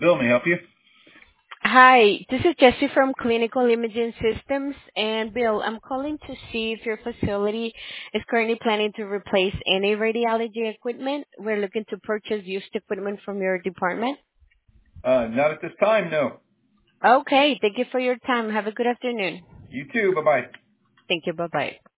Bill, may I help you? Hi, this is Jessie from Clinical Imaging Systems. And Bill, I'm calling to see if your facility is currently planning to replace any radiology equipment. We're looking to purchase used equipment from your department. Not at this time, no. Okay, thank you for your time. Have a good afternoon. You too. Bye-bye. Thank you. Bye-bye.